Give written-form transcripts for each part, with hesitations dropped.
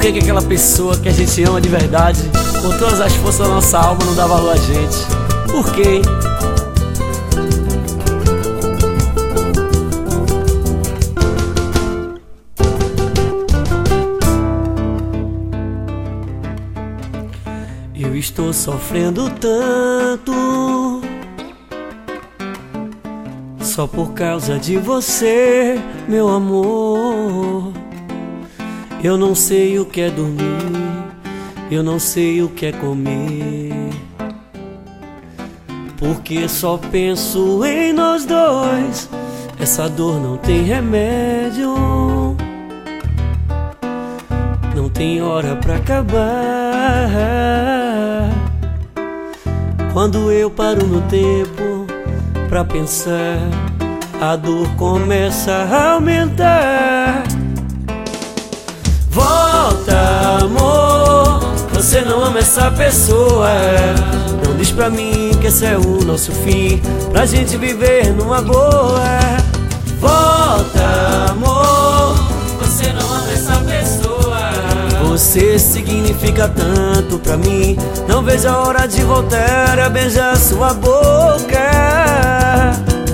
que aquela pessoa que a gente ama de verdade, com todas as forças da nossa alma, não dá valor a gente? Por quê, hein? Eu estou sofrendo tanto só por causa de você, meu amor. Eu não sei o que é dormir, eu não sei o que é comer, porque só penso em nós dois. Essa dor não tem remédio, não tem hora pra acabar. Quando eu paro no tempo pra pensar, a dor começa a aumentar. Volta, amor, você não ama essa pessoa. Não diz pra mim que esse é o nosso fim, pra gente viver numa boa. Volta, amor, você não ama essa pessoa. Você significa tanto pra mim, não vejo a hora de voltar a beijar sua boca.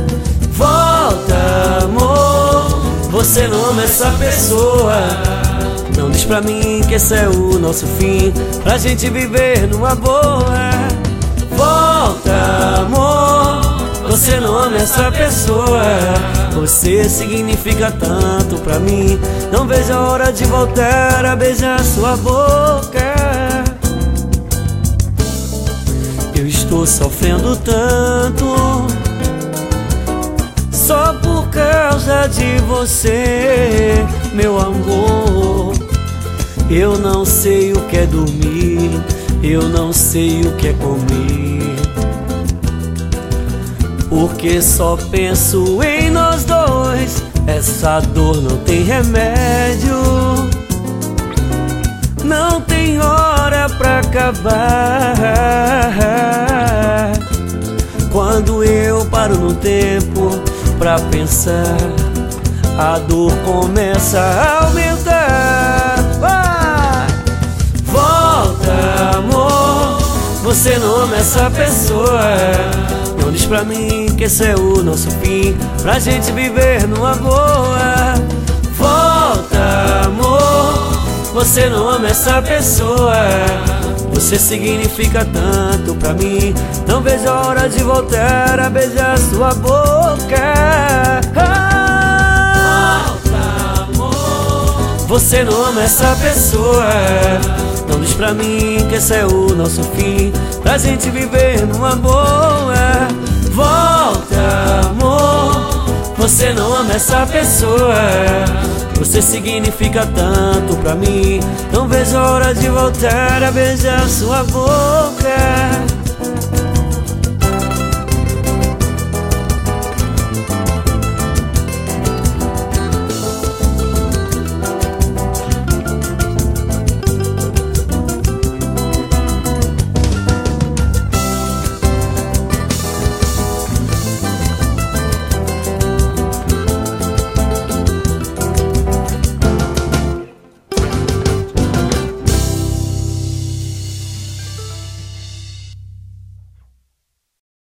Volta, amor, você não ama essa pessoa. Não diz pra mim que esse é o nosso fim, pra gente viver numa boa. Volta, amor, você não ama essa pessoa. Você significa tanto pra mim, não vejo a hora de voltar a beijar sua boca. Eu estou sofrendo tanto só por causa de você, meu amor. Eu não sei o que é dormir, eu não sei o que é comer, porque só penso em nós dois. Essa dor não tem remédio, não tem hora pra acabar. Quando eu paro no tempo pra pensar, a dor começa a aumentar. Volta, amor, você não ama essa pessoa. Não diz pra mim que esse é o nosso fim, pra gente viver numa boa. Volta, amor, você não ama essa pessoa. Você significa tanto pra mim, não vejo a hora de voltar a beijar sua boca. Volta, amor, você não ama essa pessoa. Não diz pra mim que esse é o nosso fim, pra gente viver numa boa. Volta, amor, você não ama essa pessoa. Você significa tanto pra mim, não vejo a hora de voltar a beijar sua boca.